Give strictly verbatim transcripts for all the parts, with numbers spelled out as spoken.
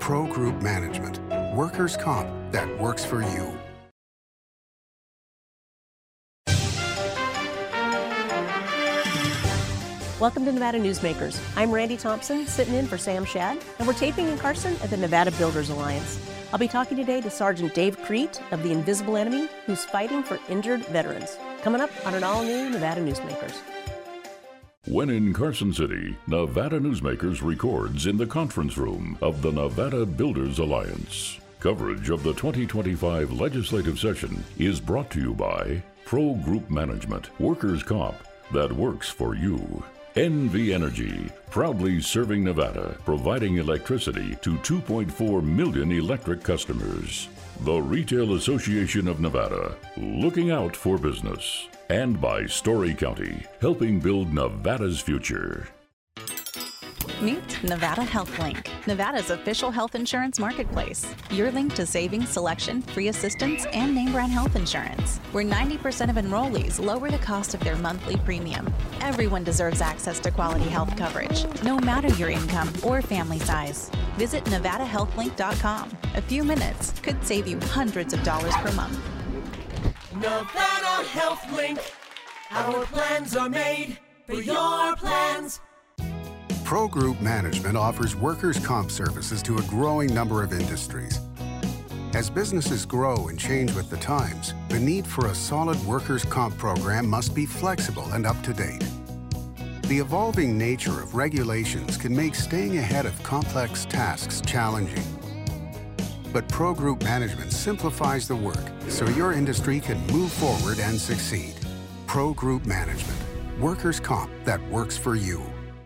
Pro Group Management. Workers' comp that works for you. Welcome to Nevada Newsmakers. I'm Randy Thompson, sitting in for Sam Shad, and we're taping in Carson at the Nevada Builders Alliance. I'll be talking today to Sergeant Dave Crete of the Invisible Enemy, who's fighting for injured veterans. Coming up on an all-new Nevada Newsmakers. When in Carson City, Nevada Newsmakers records in the conference room of the Nevada Builders Alliance. Coverage of the twenty twenty-five legislative session is brought to you by Pro Group Management, workers' comp that works for you. N V Energy, proudly serving Nevada, providing electricity to two point four million electric customers. The Retail Association of Nevada, looking out for business. And by Story County, helping build Nevada's future. Meet Nevada Health Link, Nevada's official health insurance marketplace. Your link to savings, selection, free assistance, and name brand health insurance, where ninety percent of enrollees lower the cost of their monthly premium. Everyone deserves access to quality health coverage, no matter your income or family size. Visit Nevada Health Link dot com. A few minutes could save you hundreds of dollars per month. Nevada Health Link. Our plans are made for your plans. Pro Group Management offers workers' comp services to a growing number of industries. As businesses grow and change with the times, the need for a solid workers' comp program must be flexible and up to date. The evolving nature of regulations can make staying ahead of complex tasks challenging. But Pro Group Management simplifies the work so your industry can move forward and succeed. Pro Group Management, workers' comp that works for you.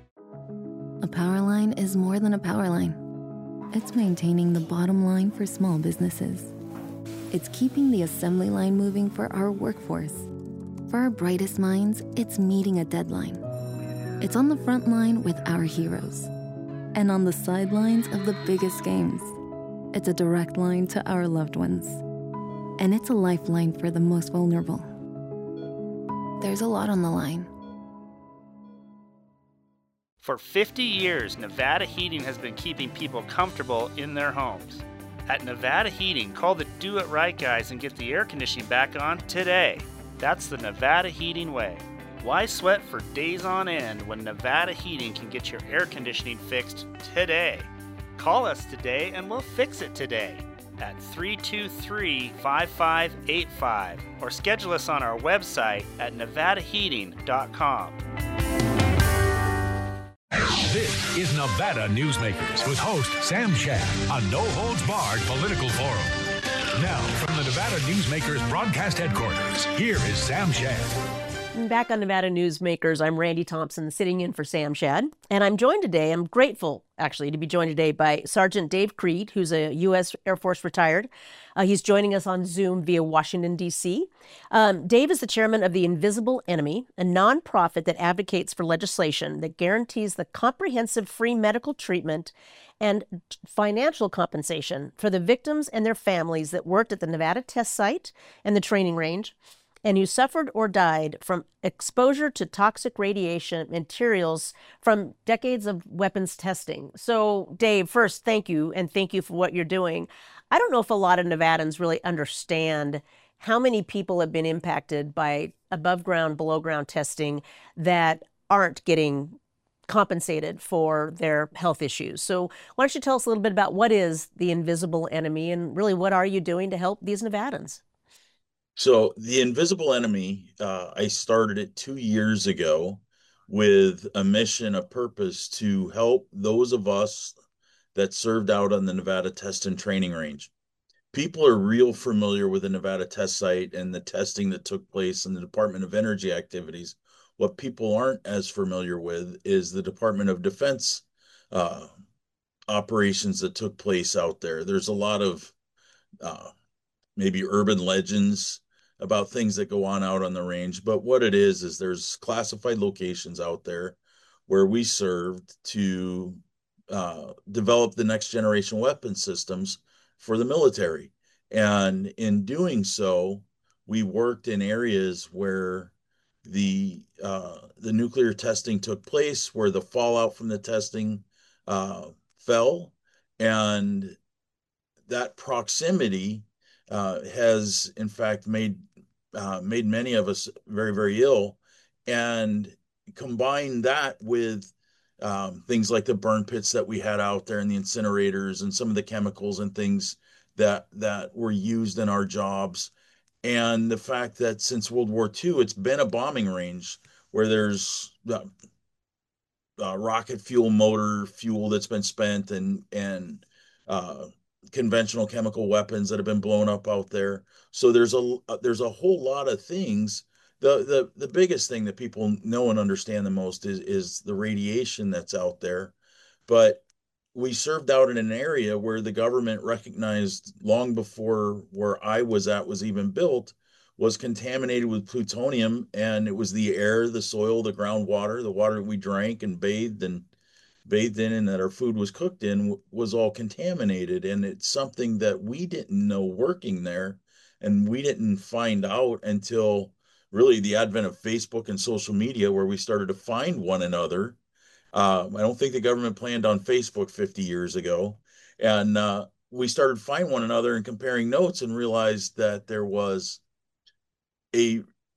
A power line is more than a power line. It's maintaining the bottom line for small businesses. It's keeping the assembly line moving for our workforce. For our brightest minds, it's meeting a deadline. It's on the front line with our heroes. And on the sidelines of the biggest games. It's a direct line to our loved ones. And it's a lifeline for the most vulnerable. There's a lot on the line. For fifty years, Nevada Heating has been keeping people comfortable in their homes. At Nevada Heating, call the Do It Right guys and get the air conditioning back on today. That's the Nevada Heating way. Why sweat for days on end when Nevada Heating can get your air conditioning fixed today? Call us today and we'll fix it today at three two three, five five eight five or schedule us on our website at nevada heating dot com. This is Nevada Newsmakers with host Sam Shad on No Holds Barred Political Forum. Now, from the Nevada Newsmakers broadcast headquarters, here is Sam Shad. Back on Nevada Newsmakers, I'm Randy Thompson, sitting in for Sam Shad. And I'm joined today, I'm grateful, actually, to be joined today by Sergeant Dave Crete, who's a U S Air Force retired. Uh, he's joining us on Zoom via Washington, D C Um, Dave is the chairman of the Invisible Enemy, a nonprofit that advocates for legislation that guarantees the comprehensive free medical treatment and financial compensation for the victims and their families that worked at the Nevada test site and the training range, and who suffered or died from exposure to toxic radiation materials from decades of weapons testing. So, Dave, first, thank you, and thank you for what you're doing. I don't know if a lot of Nevadans really understand how many people have been impacted by above ground, below ground testing that aren't getting compensated for their health issues. So why don't you tell us a little bit about what is the Invisible Enemy and really what are you doing to help these Nevadans? So the Invisible Enemy, uh, I started it two years ago with a mission, a purpose to help those of us that served out on the Nevada test and training range. People are real familiar with the Nevada test site and the testing that took place in the Department of Energy activities. What people aren't as familiar with is the Department of Defense uh, operations that took place out there. There's a lot of uh, maybe urban legends about things that go on out on the range. But what it is, is there's classified locations out there where we served to uh, develop the next generation weapon systems for the military. And in doing so, we worked in areas where the uh, the nuclear testing took place, where the fallout from the testing uh, fell, And that proximity uh, has, in fact, made uh, made many of us very, very ill. And combine that with um, things like the burn pits that we had out there and the incinerators and some of the chemicals and things that that were used in our jobs. And the fact that since World War Two, it's been a bombing range where there's uh, uh, rocket fuel motor fuel that's been spent and and uh, conventional chemical weapons that have been blown up out there. So there's a there's a whole lot of things. The the the biggest thing that people know and understand the most is is the radiation that's out there. But we served out in an area where the government recognized long before where I was at was even built was contaminated with plutonium, and it was the air, the soil, the groundwater, the water we drank and bathed and bathed in and that our food was cooked in was all contaminated. And it's something that we didn't know working there, and we didn't find out until really the advent of Facebook and social media, where we started to find one another. Uh, I don't think the government planned on Facebook fifty years ago. And uh, we started finding one another and comparing notes and realized that there was a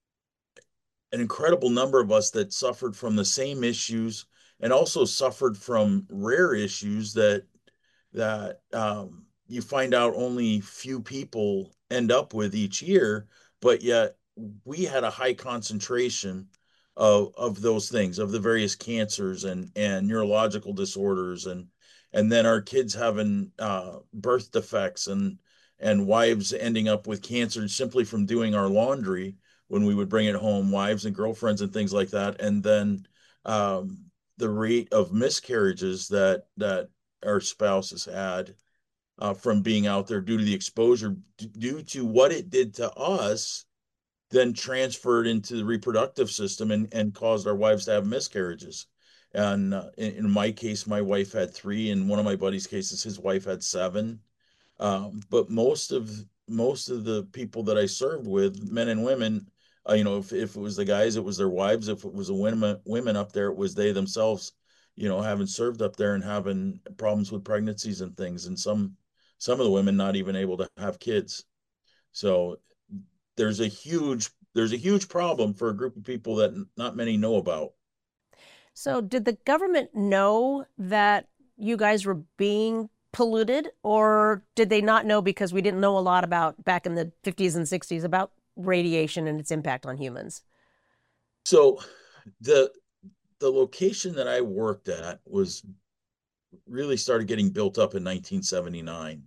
an incredible number of us that suffered from the same issues and also suffered from rare issues that that um, you find out only few people end up with each year, but yet we had a high concentration of of those things, of the various cancers and and neurological disorders, and and then our kids having uh, birth defects and and wives ending up with cancer simply from doing our laundry when we would bring it home, wives and girlfriends and things like that. And then um, the rate of miscarriages that that our spouses had uh, from being out there due to the exposure, d- due to what it did to us, then transferred into the reproductive system and, and caused our wives to have miscarriages. And uh, in, in my case, my wife had three. In one of my buddy's cases, his wife had seven. Um, but most of most of the people that I served with, men and women, uh, you know, if, if it was the guys, it was their wives. If it was a women women up there, it was they themselves, you know, having served up there and having problems with pregnancies and things. And some some of the women not even able to have kids. So there's a huge there's a huge problem for a group of people that not many know about. So did the government know that you guys were being polluted, or did they not know because we didn't know a lot about back in the fifties and sixties about radiation and its impact on humans? So the the location that I worked at was really started getting built up in nineteen seventy-nine.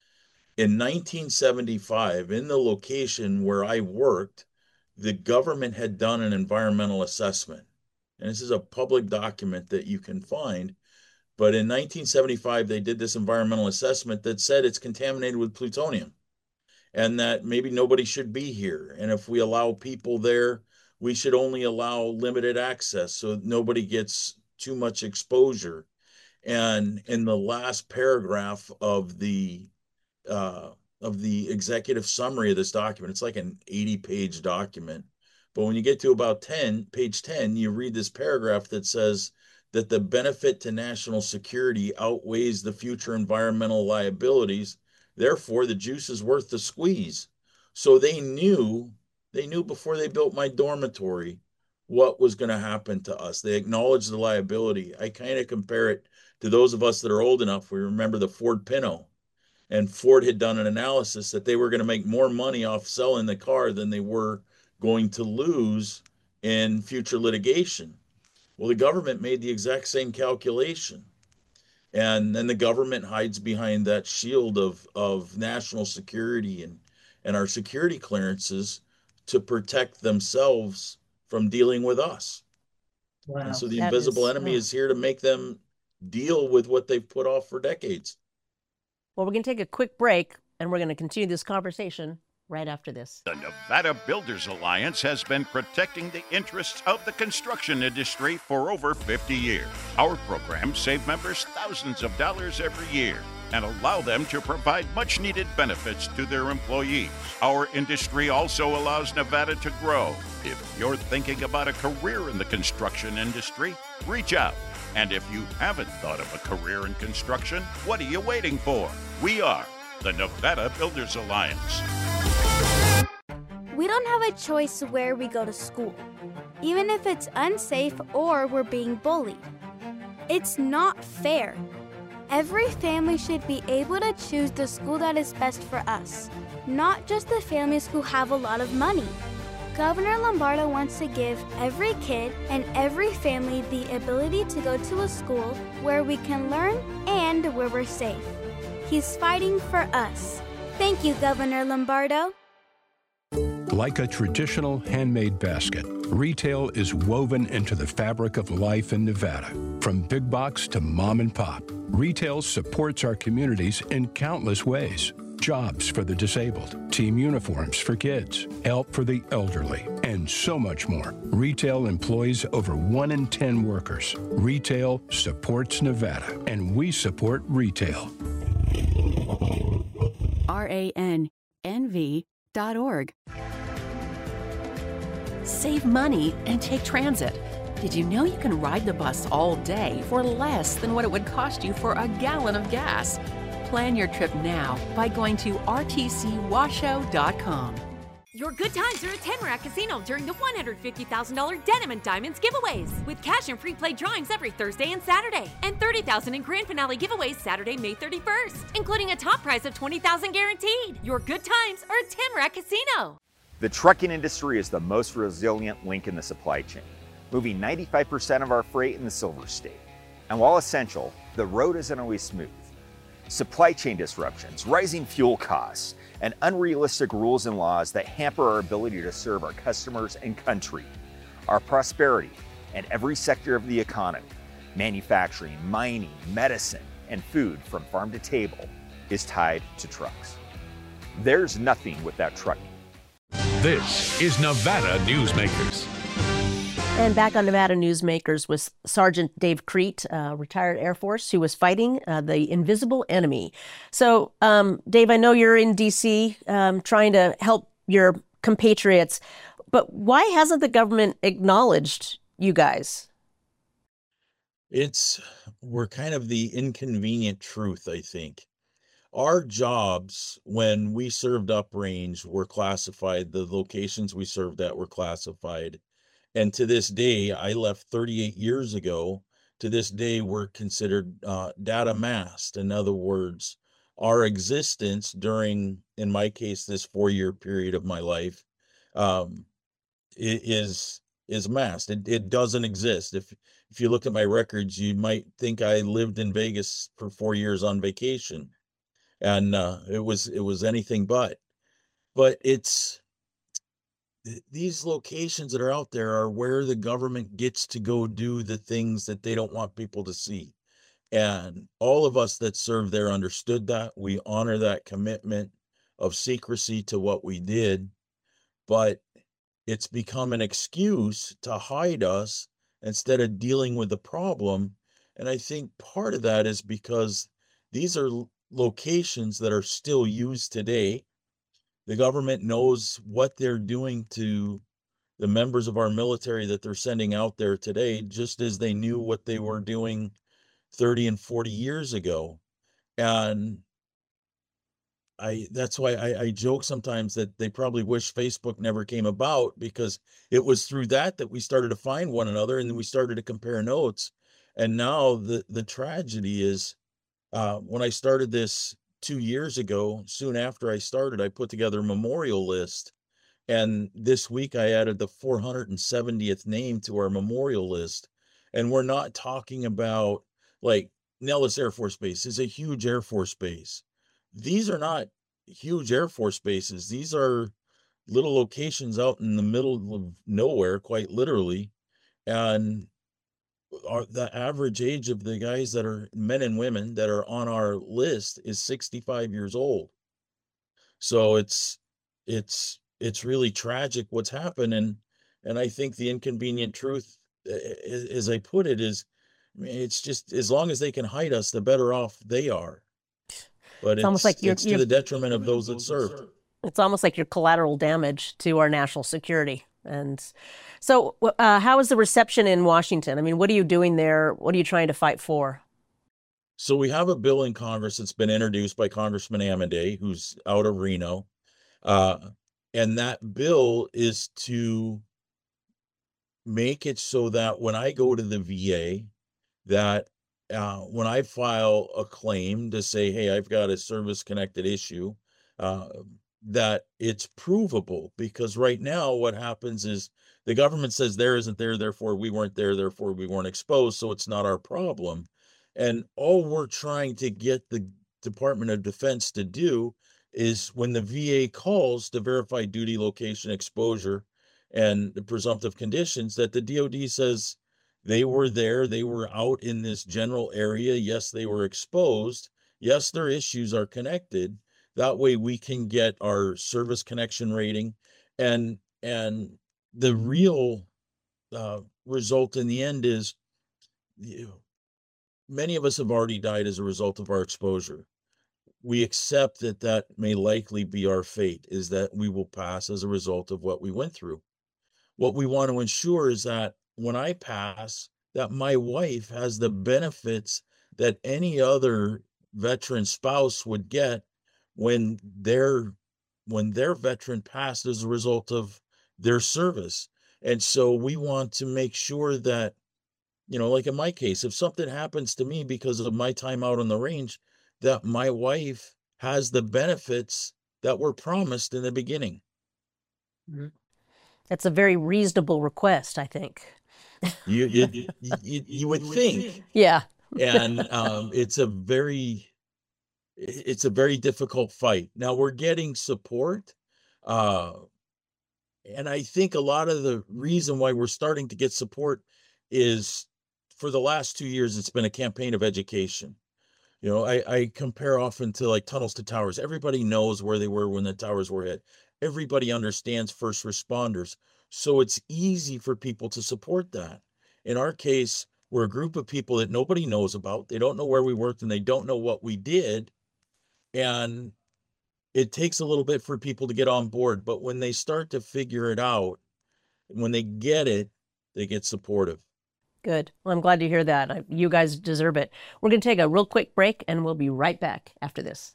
In nineteen seventy-five, in the location where I worked, the government had done an environmental assessment. And this is a public document that you can find. But in nineteen seventy-five, they did this environmental assessment that said it's contaminated with plutonium and that maybe nobody should be here. And if we allow people there, we should only allow limited access so nobody gets too much exposure. And in the last paragraph of the uh, of the executive summary of this document, it's like an eighty page document. But when you get to about ten, page ten, you read this paragraph that says that the benefit to national security outweighs the future environmental liabilities. Therefore, the juice is worth the squeeze. So they knew, they knew before they built my dormitory what was going to happen to us. They acknowledged the liability. I kind of compare it to those of us that are old enough. We remember the Ford Pinto. And Ford had done an analysis that they were going to make more money off selling the car than they were going to lose in future litigation. Well, the government made the exact same calculation. And then the government hides behind that shield of, of national security and, and our security clearances to protect themselves from dealing with us. Wow. And so the that invisible is, enemy oh. is here to make them deal with what they've put off for decades. Well, we're going to take a quick break, and we're going to continue this conversation right after this. The Nevada Builders Alliance has been protecting the interests of the construction industry for over fifty years. Our programs save members thousands of dollars every year and allow them to provide much-needed benefits to their employees. Our industry also allows Nevada to grow. If you're thinking about a career in the construction industry, reach out. And if you haven't thought of a career in construction, what are you waiting for? We are the Nevada Builders Alliance. We don't have a choice where we go to school, even if it's unsafe or we're being bullied. It's not fair. Every family should be able to choose the school that is best for us, not just the families who have a lot of money. Governor Lombardo wants to give every kid and every family the ability to go to a school where we can learn and where we're safe. He's fighting for us. Thank you, Governor Lombardo. Like a traditional handmade basket, retail is woven into the fabric of life in Nevada. From big box to mom and pop, retail supports our communities in countless ways. Jobs for the disabled, team uniforms for kids, help for the elderly, and so much more. Retail employs over one in ten workers. Retail supports Nevada, and we support retail. R A N N V dot org. Save money and take transit. Did you know you can ride the bus all day for less than what it would cost you for a gallon of gas? Plan your trip now by going to R T C washoe dot com. Your good times are at Tamarack Casino during the one hundred fifty thousand dollars Denim and Diamonds giveaways with cash and free play drawings every Thursday and Saturday, and thirty thousand dollars in grand finale giveaways Saturday, May thirty-first, including a top prize of twenty thousand dollars guaranteed. Your good times are at Tamarack Casino. The trucking industry is the most resilient link in the supply chain, moving ninety-five percent of our freight in the Silver State. And while essential, the road isn't always smooth. Supply chain disruptions, rising fuel costs, and unrealistic rules and laws that hamper our ability to serve our customers and country. Our prosperity and every sector of the economy, manufacturing, mining, medicine, and food from farm to table, is tied to trucks. There's nothing without trucking. This is Nevada Newsmakers. And back on Nevada Newsmakers was Sergeant Dave Crete, uh, retired Air Force, who was fighting uh, the invisible enemy. So, um, Dave, I know you're in D C um, trying to help your compatriots, but why hasn't the government acknowledged you guys? It's, we're kind of the inconvenient truth, I think. Our jobs, when we served uprange, were classified. The locations we served at were classified. And to this day, I left thirty-eight years ago. To this day, we're considered uh, data masked. In other words, our existence during, in my case, this four-year period of my life um, is is masked. It, it doesn't exist. If if you look at my records, you might think I lived in Vegas for four years on vacation, and uh, it was it was anything but. But it's these locations that are out there are where the government gets to go do the things that they don't want people to see. And all of us that served there understood that. We honor that commitment of secrecy to what we did, but it's become an excuse to hide us instead of dealing with the problem. And I think part of that is because these are locations that are still used today. The government knows what they're doing to the members of our military that they're sending out there today, just as they knew what they were doing thirty and forty years ago. And I that's why I, I joke sometimes that they probably wish Facebook never came about, because it was through that that we started to find one another, and then we started to compare notes. And now the, the tragedy is uh, when I started this two years ago, soon after I started, I put together a memorial list. And this week I added the four hundred seventieth name to our memorial list. And we're not talking about, like, Nellis Air Force Base is a huge Air Force base. These are not huge Air Force bases. These are little locations out in the middle of nowhere, quite literally. And our, the average age of the guys that are men and women that are on our list is sixty-five years old. So it's, it's, it's really tragic what's happened. And, and I think the inconvenient truth, as I put it, is, I mean, it's just, as long as they can hide us, the better off they are. But it's, it's almost like you're, it's to you're, the detriment of those that serve. It's almost like you're collateral damage to our national security. And so uh, how is the reception in Washington? I mean, what are you doing there? What are you trying to fight for? So we have a bill in Congress that's been introduced by Congressman Amadei, who's out of Reno. Uh, and that bill is to make it so that when I go to the V A, that uh, when I file a claim to say, hey, I've got a service-connected issue, uh, that it's provable. Because right now what happens is the government says there isn't there, therefore we weren't there, therefore we weren't exposed, so it's not our problem. And all we're trying to get the Department of Defense to do is when the V A calls to verify duty, location, exposure, and the presumptive conditions, that the D O D says they were there, they were out in this general area. Yes, they were exposed. Yes, their issues are connected. That way we can get our service connection rating. And, and the real uh, result in the end is, you know, many of us have already died as a result of our exposure. We accept that that may likely be our fate, is that we will pass as a result of what we went through. What we want to ensure is that when I pass, that my wife has the benefits that any other veteran spouse would get when their when their veteran passed as a result of their service. And so we want to make sure that, you know, like in my case, if something happens to me because of my time out on the range, that my wife has the benefits that were promised in the beginning. Mm-hmm. That's a very reasonable request, I think. You you, you, you would think. Yeah. And um, it's a very, it's a very difficult fight. Now we're getting support. Uh, and I think a lot of the reason why we're starting to get support is for the last two years, it's been a campaign of education. You know, I, I compare often to like tunnels to towers. Everybody knows where they were when the towers were hit. Everybody understands first responders. So it's easy for people to support that. In our case, we're a group of people that nobody knows about. They don't know where we worked and they don't know what we did. And it takes a little bit for people to get on board. But when they start to figure it out, when they get it, they get supportive. Good. Well, I'm glad to hear that. You guys deserve it. We're going to take a real quick break, and we'll be right back after this.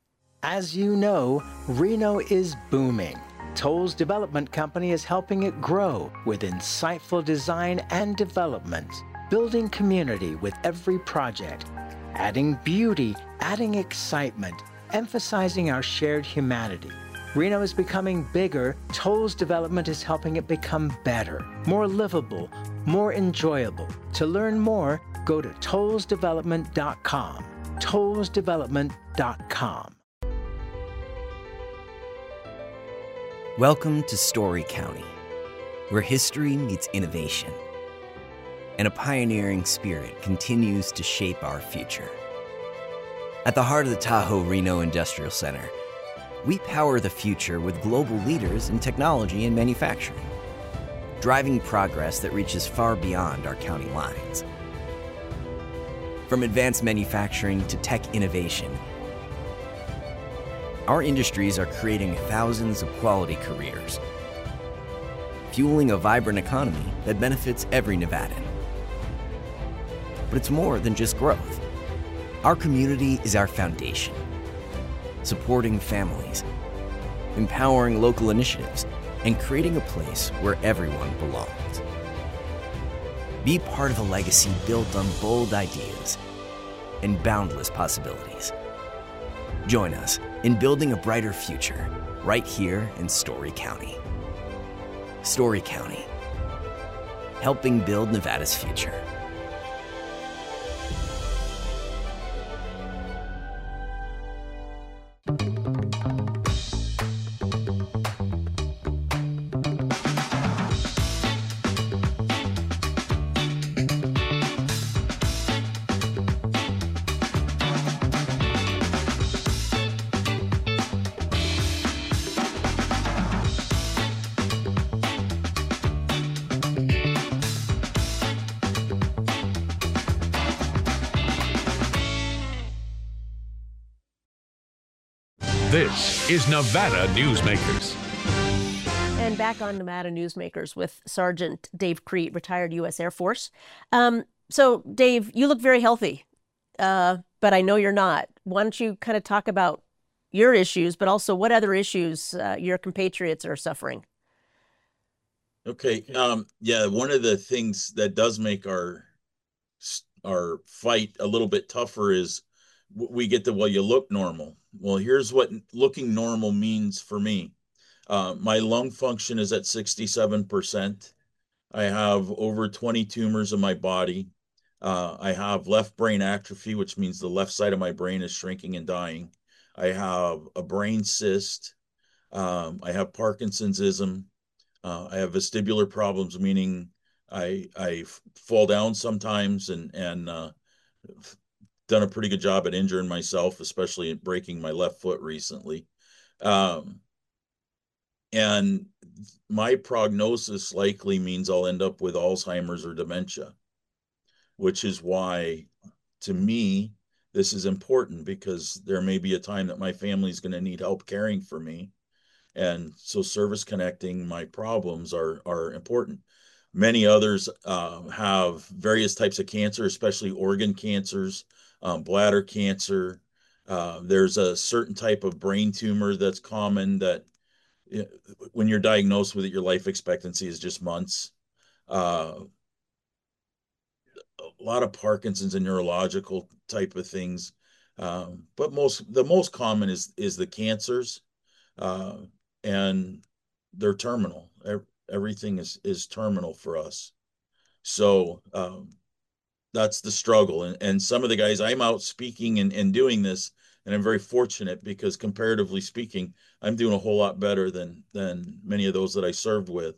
As you know, Reno is booming. Toll's development company is helping it grow with insightful design and development, building community with every project, adding beauty, adding excitement, emphasizing our shared humanity. Reno is becoming bigger. Toll's development is helping it become better, more livable, more enjoyable. To learn more, go to tolls development dot com. tolls development dot com. Welcome to Story County, where history meets innovation, and a pioneering spirit continues to shape our future. At the heart of the Tahoe Reno Industrial Center, we power the future with global leaders in technology and manufacturing, driving progress that reaches far beyond our county lines. From advanced manufacturing to tech innovation, our industries are creating thousands of quality careers, fueling a vibrant economy that benefits every Nevadan. But it's more than just growth. Our community is our foundation, supporting families, empowering local initiatives, and creating a place where everyone belongs. Be part of a legacy built on bold ideas and boundless possibilities. Join us in building a brighter future right here in Story County. Story County, helping build Nevada's future. This is Nevada Newsmakers. And back on Nevada Newsmakers with Sergeant Dave Crete, retired U S Air Force. Um, so, Dave, you look very healthy, uh, but I know you're not. Why don't you kind of talk about your issues, but also what other issues uh, your compatriots are suffering? Okay. Um, yeah, one of the things that does make our our fight a little bit tougher is we get the, well, you look normal. Well, here's what looking normal means for me. Uh, my lung function is at sixty-seven percent. I have over twenty tumors in my body. Uh, I have left brain atrophy, which means the left side of my brain is shrinking and dying. I have a brain cyst. Um, I have Parkinson'sism. Uh, I have vestibular problems, meaning I I fall down sometimes, and and uh, done a pretty good job at injuring myself, especially at breaking my left foot recently. Um, and my prognosis likely means I'll end up with Alzheimer's or dementia, which is why, to me, this is important, because there may be a time that my family's going to need help caring for me. And so service connecting my problems are, are important. Many others uh, have various types of cancer, especially organ cancers, um, bladder cancer. Uh, there's a certain type of brain tumor that's common that, you know, when you're diagnosed with it, your life expectancy is just months. Uh, a lot of Parkinson's and neurological type of things. Um, but most, the most common is, is the cancers. Uh, and they're terminal. Everything is, is terminal for us. So um, that's the struggle. And, and some of the guys, I'm out speaking and, and doing this, and I'm very fortunate because, comparatively speaking, I'm doing a whole lot better than, than many of those that I served with.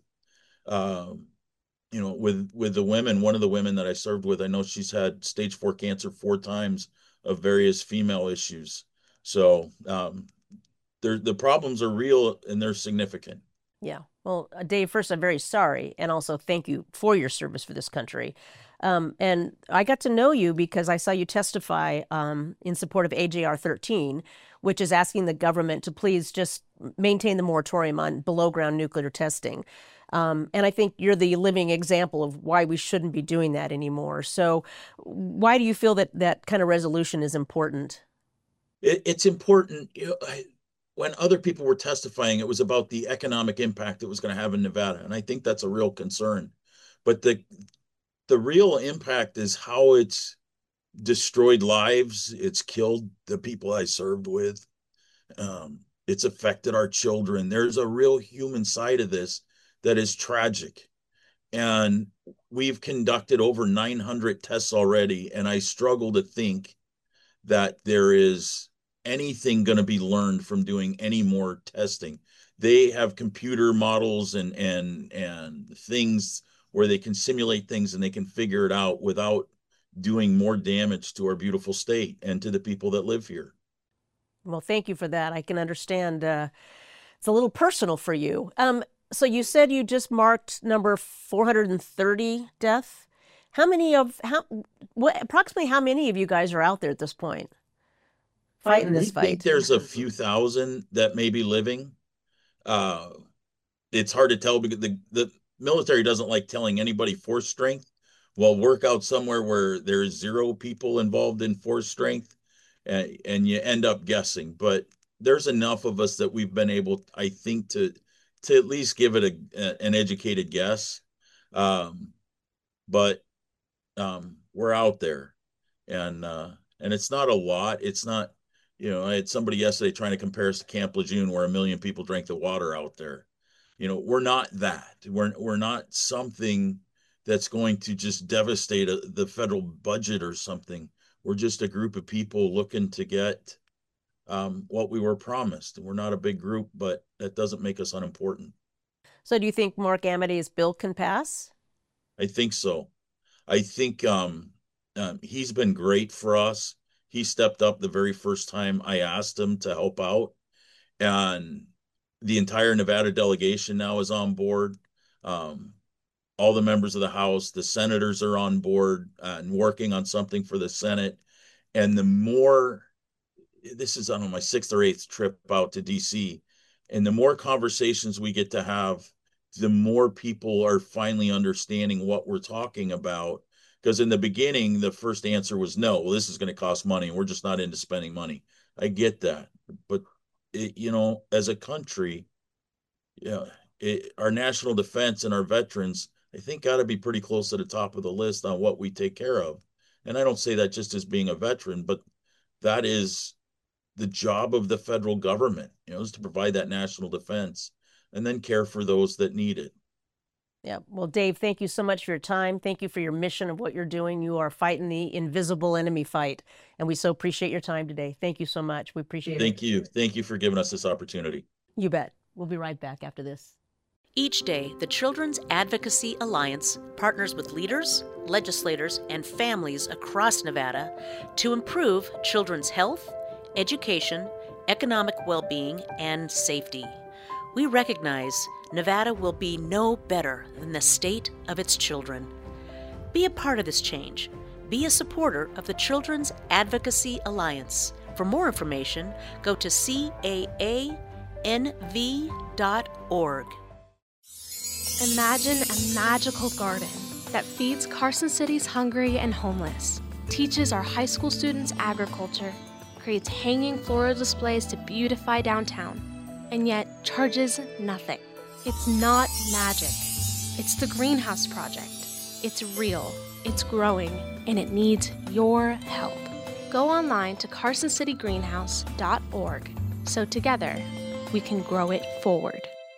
Um, you know, with, with the women, one of the women that I served with, I know she's had stage four cancer four times of various female issues. So, um, They're, the problems are real and they're significant. Yeah. Well, uh, Dave, first, I'm very sorry. And also thank you for your service for this country. Um, and I got to know you because I saw you testify um, in support of A J R thirteen, which is asking the government to please just maintain the moratorium on below ground nuclear testing. Um, and I think you're the living example of why we shouldn't be doing that anymore. So why do you feel that that kind of resolution is important? It, it's important. You know, I, when other people were testifying, it was about the economic impact it was going to have in Nevada. And I think that's a real concern. But the the real impact is how it's destroyed lives. It's killed the people I served with. Um, it's affected our children. There's a real human side of this that is tragic. And we've conducted over nine hundred tests already. And I struggle to think that there is anything going to be learned from doing any more testing. They have computer models and and and things where they can simulate things and they can figure it out without doing more damage to our beautiful state and to the people that live here. Well, thank you for that. I can understand uh, it's a little personal for you. Um, so you said you just marked number four hundred thirty death. How many of how what approximately how many of you guys are out there at this point fighting this fight? I think there's a few thousand that may be living. Uh, it's hard to tell because the, the military doesn't like telling anybody force strength. Well, work out somewhere where there's zero people involved in force strength, and, and you end up guessing. But there's enough of us that we've been able, I think, to to at least give it a, a an educated guess. Um, but um, we're out there, and uh, and it's not a lot. It's not. You know, I had somebody yesterday trying to compare us to Camp Lejeune, where a million people drank the water out there. You know, we're not that. We're we're not something that's going to just devastate a, the federal budget or something. We're just a group of people looking to get um, what we were promised. We're not a big group, but that doesn't make us unimportant. So do you think Mark Amade's bill can pass? I think so. I think um, um, he's been great for us. He stepped up the very first time I asked him to help out. And the entire Nevada delegation now is on board. Um, all the members of the House, the senators are on board and working on something for the Senate. And the more, this is, I don't know, my sixth or eighth trip out to D C, And the more conversations we get to have, the more people are finally understanding what we're talking about. Because in the beginning, the first answer was no, well, this is going to cost money, and we're just not into spending money. I get that. But, it, you know, as a country, yeah, it, our national defense and our veterans, I think, got to be pretty close to the top of the list on what we take care of. And I don't say that just as being a veteran, but that is the job of the federal government, you know, is to provide that national defense and then care for those that need it. Yeah. Well, Dave, thank you so much for your time. Thank you for your mission of what you're doing. You are fighting the invisible enemy fight, and we so appreciate your time today. Thank you so much. We appreciate it. Thank you. Thank you for giving us this opportunity. You bet. We'll be right back after this. Each day, the Children's Advocacy Alliance partners with leaders, legislators, and families across Nevada to improve children's health, education, economic well-being, and safety. We recognize Nevada will be no better than the state of its children. Be a part of this change. Be a supporter of the Children's Advocacy Alliance. For more information, go to C A A N V dot org. Imagine a magical garden that feeds Carson City's hungry and homeless, teaches our high school students agriculture, creates hanging floral displays to beautify downtown, and yet charges nothing. It's not magic. It's the Greenhouse Project. It's real, it's growing, and it needs your help. Go online to carson city greenhouse dot org so together we can grow it forward.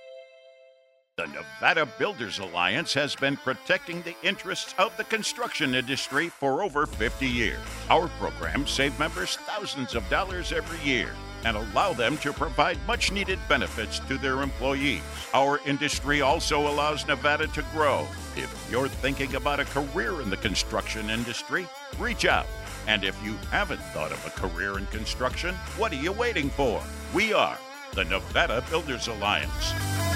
The Nevada Builders Alliance has been protecting the interests of the construction industry for over fifty years. Our programs save members thousands of dollars every year and allow them to provide much-needed benefits to their employees. Our industry also allows Nevada to grow. If you're thinking about a career in the construction industry, reach out. And if you haven't thought of a career in construction, what are you waiting for? We are the Nevada Builders Alliance.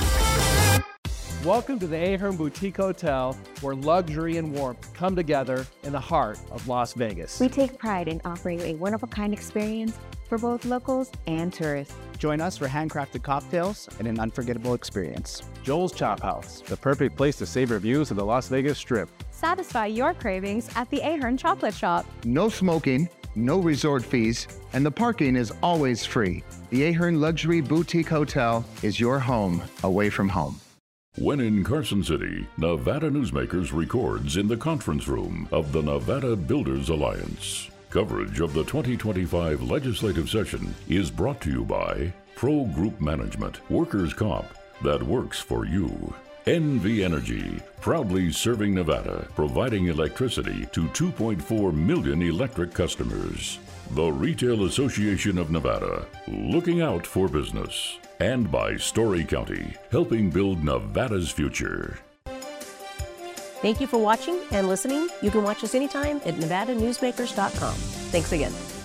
Welcome to the Ahern Boutique Hotel, where luxury and warmth come together in the heart of Las Vegas. We take pride in offering a one-of-a-kind experience for both locals and tourists. Join us for handcrafted cocktails and an unforgettable experience. Joel's Chop House, the perfect place to savor views of the Las Vegas Strip. Satisfy your cravings at the Ahern Chocolate Shop. No smoking, no resort fees, and the parking is always free. The Ahern Luxury Boutique Hotel is your home away from home. When in Carson City, Nevada Newsmakers records in the conference room of the Nevada Builders Alliance. Coverage of the twenty twenty-five legislative session is brought to you by Pro Group Management, workers' comp that works for you. N V Energy, proudly serving Nevada, providing electricity to two point four million electric customers. The Retail Association of Nevada, looking out for business. And by Story County, helping build Nevada's future. Thank you for watching and listening. You can watch us anytime at nevada newsmakers dot com. Thanks again.